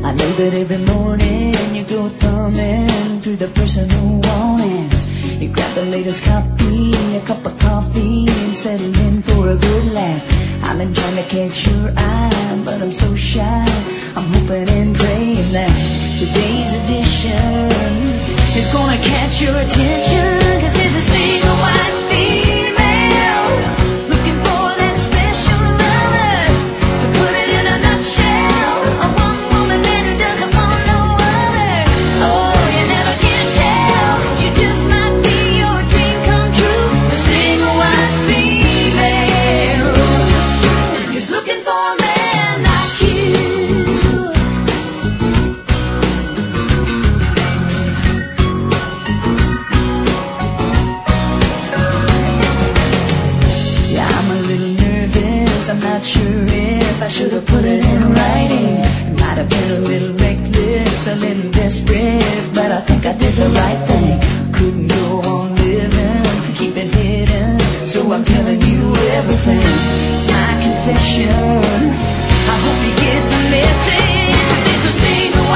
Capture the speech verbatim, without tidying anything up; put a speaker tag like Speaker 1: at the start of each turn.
Speaker 1: I know that every morning you go thumbing through the personal warnings. You grab the latest copy, a cup of coffee, and settle in for a good laugh. I've been trying to catch your eye, but I'm so shy. I'm hoping and praying that today's edition is gonna catch your attention. Cause there's a single white female looking for that special lover to put it in a nutshell. A one woman man who doesn't want no other. Oh, you never can tell. She just might be your dream come true. A single white female is looking for a man like you. Yeah, I'm a little nervous. I'm not sure if I should have put it in writing. It might have been a little reckless, a little desperate, but I think I did the right thing. Couldn't go on living, keep it hidden, so I'm telling you everything. It's my confession. I hope you get the message. It's a single